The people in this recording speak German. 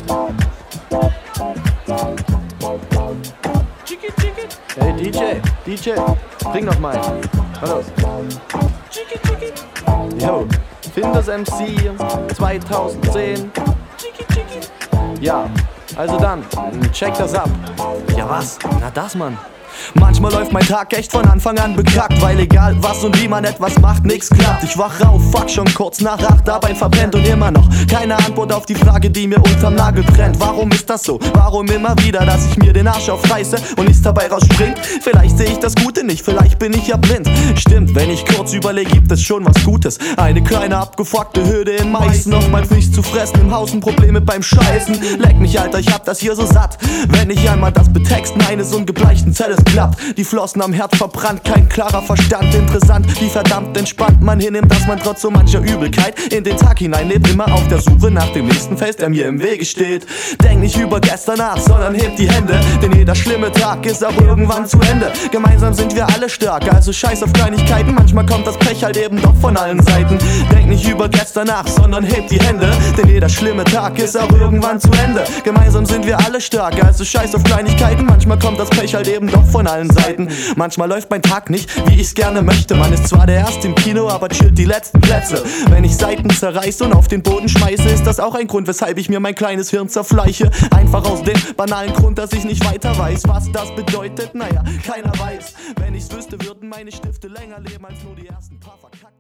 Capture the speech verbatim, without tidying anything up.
Hey D J, D J, bring noch mal. Hallo. Yo, Findus M C zweitausendzehn. Ja, also dann, check das ab. Ja was? Na das, Mann. Manchmal läuft mein Tag echt von Anfang an bekackt, weil egal was und wie man etwas macht, nix klappt. Ich wach auf, fuck, schon kurz nach acht, Arbeit verpennt und immer noch keine Antwort auf die Frage, die mir unterm Nagel brennt. Warum ist das so? Warum immer wieder, dass ich mir den Arsch aufreiße und nichts dabei rausspringt? Vielleicht sehe ich das Gute nicht, vielleicht bin ich ja blind. Stimmt, wenn ich kurz überlege, gibt es schon was Gutes. Eine kleine abgefuckte Hürde in Meißen, oftmals nichts zu fressen, im Haus ein Probleme beim Scheißen. Leck mich, Alter, ich hab das hier so satt. Wenn ich einmal das Betexten eines ungebleichten Zelles klappt, die Flossen am Herz verbrannt, kein klarer Verstand. Interessant, wie verdammt entspannt man hinnimmt, dass man trotz so mancher Übelkeit in den Tag hineinlebt, immer auf der Suche nach dem nächsten Fest, der mir im Wege steht. Denk nicht über gestern nach, sondern hebt die Hände, denn jeder schlimme Tag ist auch irgendwann zu Ende. Gemeinsam sind wir alle stark, also scheiß auf Kleinigkeiten, manchmal kommt das Pech halt eben doch von allen Seiten. Denk nicht über gestern nach, sondern hebt die Hände, denn jeder schlimme Tag ist auch irgendwann zu Ende. Gemeinsam sind wir alle stark, also scheiß auf Kleinigkeiten, manchmal kommt das Pech halt eben doch von allen Seiten. Manchmal läuft mein Tag nicht, wie ich's gerne möchte. Man ist zwar der Erste im Kino, aber chillt die letzten Plätze. Wenn ich Seiten zerreiße und auf den Boden schmeiße, ist das auch ein Grund, weshalb ich mir mein kleines Hirn zerfleische. Einfach aus dem banalen Grund, dass ich nicht weiter weiß, was das bedeutet. Naja, keiner weiß. Wenn ich's wüsste, würden meine Stifte länger leben als nur die ersten paar verkackten.